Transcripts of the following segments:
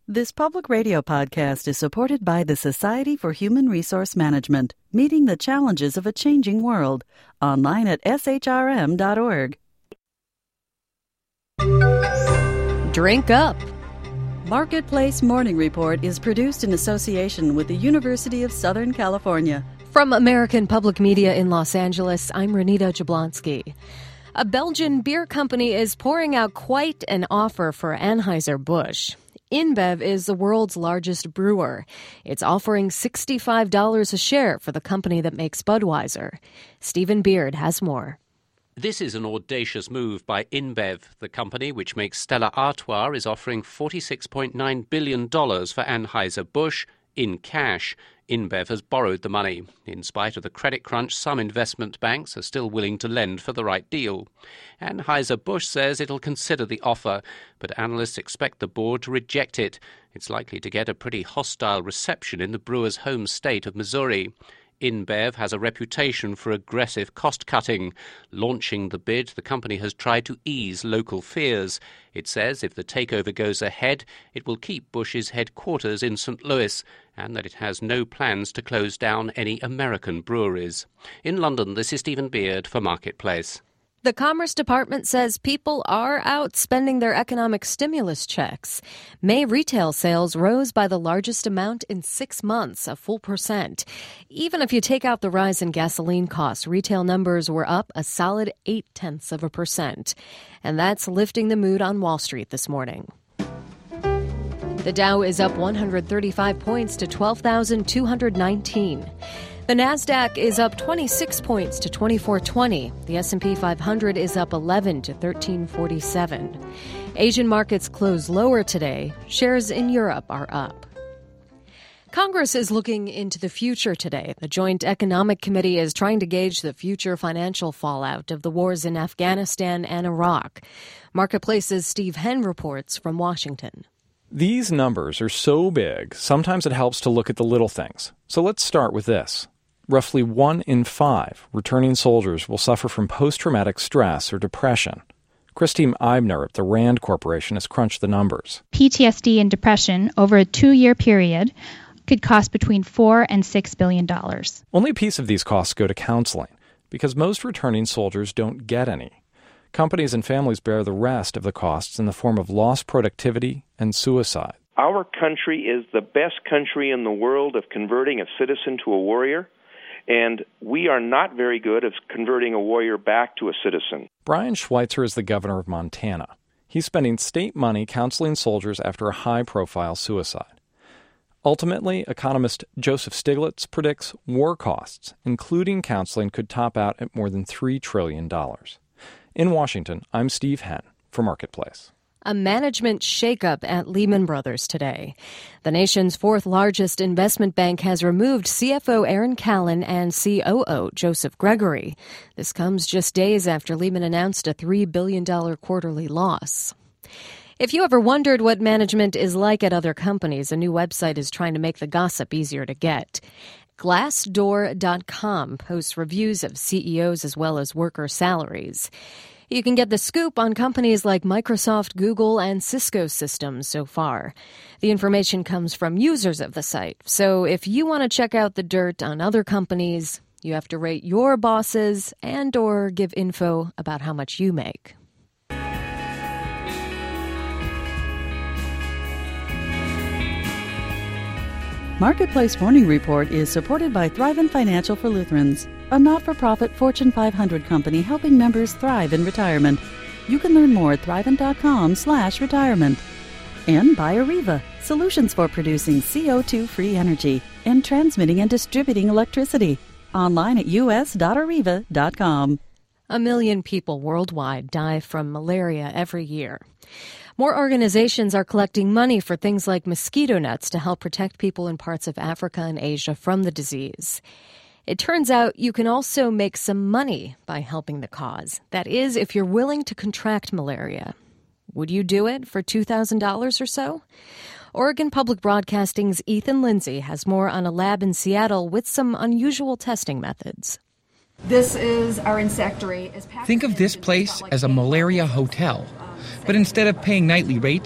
This public radio podcast is supported by the Society for Human Resource Management, meeting the challenges of a changing world. Online at shrm.org. Drink up. Marketplace Morning Report is produced in association with the University of Southern California. From American Public Media in Los Angeles, I'm Renita Jablonski. A Belgian beer company is pouring out quite an offer for Anheuser-Busch. InBev is the world's largest brewer. It's offering $65 a share for the company that makes Budweiser. Stephen Beard has more. This is an audacious move by InBev. The company, which makes Stella Artois, is offering $46.9 billion for Anheuser-Busch in cash. InBev has borrowed the money. In spite of the credit crunch, some investment banks are still willing to lend for the right deal. Anheuser-Busch says it'll consider the offer, but analysts expect the board to reject it. It's likely to get a pretty hostile reception in the brewer's home state of Missouri. InBev has a reputation for aggressive cost-cutting. Launching the bid, the company has tried to ease local fears. It says if the takeover goes ahead, it will keep Busch's headquarters in St. Louis, and that it has no plans to close down any American breweries. In London, this is Stephen Beard for Marketplace. The Commerce Department says people are out spending their economic stimulus checks. May retail sales rose by the largest amount in 6 months, a full percent. Even if you take out the rise in gasoline costs, retail numbers were up a solid 0.8%. And that's lifting the mood on Wall Street this morning. The Dow is up 135 points to 12,219. The Nasdaq is up 26 points to 2420. The S&P 500 is up 11 to 1347. Asian markets close lower today. Shares in Europe are up. Congress is looking into the future today. The Joint Economic Committee is trying to gauge the future financial fallout of the wars in Afghanistan and Iraq. Marketplace's Steve Henn reports from Washington. These numbers are so big, sometimes it helps to look at the little things. So let's start with this. Roughly 1 in 5 returning soldiers will suffer from post-traumatic stress or depression. Christine Eibner at the RAND Corporation has crunched the numbers. PTSD and depression over a 2-year period could cost between $4 and $6 billion. Only a piece of these costs go to counseling, because most returning soldiers don't get any. Companies and families bear the rest of the costs in the form of lost productivity and suicide. Our country is the best country in the world of converting a citizen to a warrior, and we are not very good at converting a warrior back to a citizen. Brian Schweitzer is the governor of Montana. He's spending state money counseling soldiers after a high-profile suicide. Ultimately, economist Joseph Stiglitz predicts war costs, including counseling, could top out at more than $3 trillion. In Washington, I'm Steve Henn for Marketplace. A management shakeup at Lehman Brothers today. The nation's fourth largest investment bank has removed CFO Aaron Callan and COO Joseph Gregory. This comes just days after Lehman announced a $3 billion quarterly loss. If you ever wondered what management is like at other companies, a new website is trying to make the gossip easier to get. Glassdoor.com posts reviews of CEOs as well as worker salaries. You can get the scoop on companies like Microsoft, Google, and Cisco Systems so far. The information comes from users of the site. So if you want to check out the dirt on other companies, you have to rate your bosses and or give info about how much you make. Marketplace Morning Report is supported by Thrivent Financial for Lutherans, a not-for-profit Fortune 500 company helping members thrive in retirement. You can learn more at thrivent.com/retirement. And by Areva, solutions for producing CO2-free energy and transmitting and distributing electricity. Online at us.areva.com. 1 million people worldwide die from malaria every year. More organizations are collecting money for things like mosquito nets to help protect people in parts of Africa and Asia from the disease. It turns out you can also make some money by helping the cause. That is, if you're willing to contract malaria. Would you do it for $2,000 or so? Oregon Public Broadcasting's Ethan Lindsay has more on a lab in Seattle with some unusual testing methods. This is our insectary. Think of this place as a malaria hotel. But instead of paying nightly rates,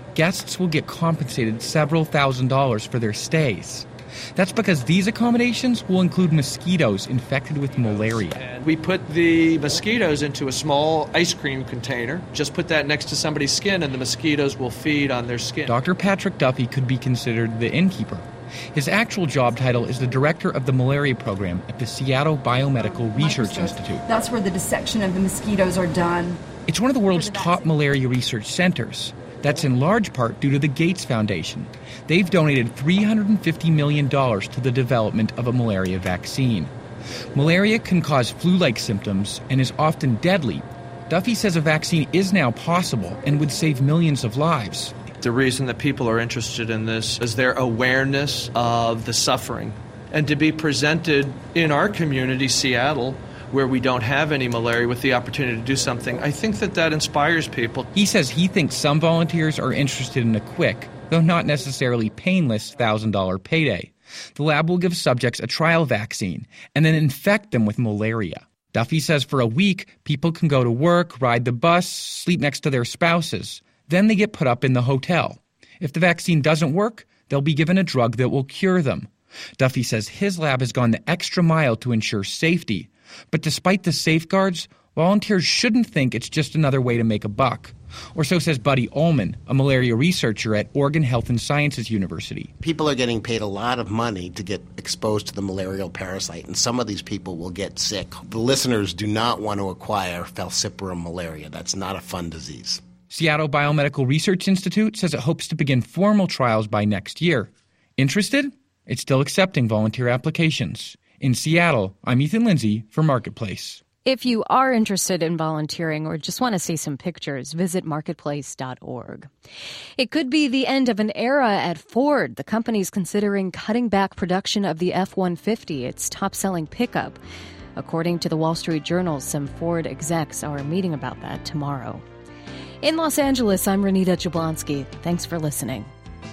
guests will get compensated several $1,000s for their stays. That's because these accommodations will include mosquitoes infected with malaria. We put the mosquitoes into a small ice cream container. Just put that next to somebody's skin and the mosquitoes will feed on their skin. Dr. Patrick Duffy could be considered the innkeeper. His actual job title is the director of the malaria program at the Seattle Biomedical Research Institute. That's where the dissection of the mosquitoes are done. It's one of the world's top malaria research centers. That's in large part due to the Gates Foundation. They've donated $350 million to the development of a malaria vaccine. Malaria can cause flu-like symptoms and is often deadly. Duffy says a vaccine is now possible and would save millions of lives. The reason that people are interested in this is their awareness of the suffering. And to be presented in our community, Seattle, where we don't have any malaria, with the opportunity to do something, I think that inspires people. He says he thinks some volunteers are interested in a quick, though not necessarily painless, $1,000 payday. The lab will give subjects a trial vaccine and then infect them with malaria. Duffy says for a week, people can go to work, ride the bus, sleep next to their spouses. Then they get put up in the hotel. If the vaccine doesn't work, they'll be given a drug that will cure them. Duffy says his lab has gone the extra mile to ensure safety. But despite the safeguards, volunteers shouldn't think it's just another way to make a buck. Or so says Buddy Ullman, a malaria researcher at Oregon Health and Sciences University. People are getting paid a lot of money to get exposed to the malarial parasite, and some of these people will get sick. The listeners do not want to acquire falciparum malaria. That's not a fun disease. Seattle Biomedical Research Institute says it hopes to begin formal trials by next year. Interested? It's still accepting volunteer applications. In Seattle, I'm Ethan Lindsay for Marketplace. If you are interested in volunteering or just want to see some pictures, visit marketplace.org. It could be the end of an era at Ford. The company's considering cutting back production of the F-150, its top-selling pickup. According to the Wall Street Journal, some Ford execs are meeting about that tomorrow. In Los Angeles, I'm Renita Jablonski. Thanks for listening.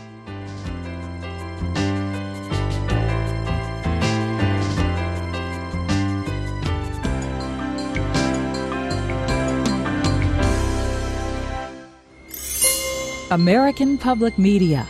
American Public Media.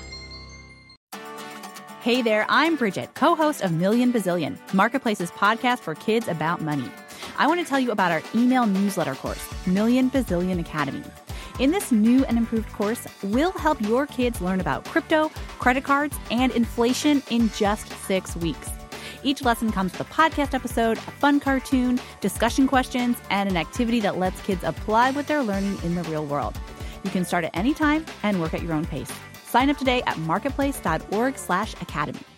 Hey there, I'm Bridget, co-host of Million Bazillion, Marketplace's podcast for kids about money. I want to tell you about our email newsletter course, Million Bazillion Academy. In this new and improved course, we'll help your kids learn about crypto, credit cards, and inflation in just 6 weeks. Each lesson comes with a podcast episode, a fun cartoon, discussion questions, and an activity that lets kids apply what they're learning in the real world. You can start at any time and work at your own pace. Sign up today at marketplace.org/academy.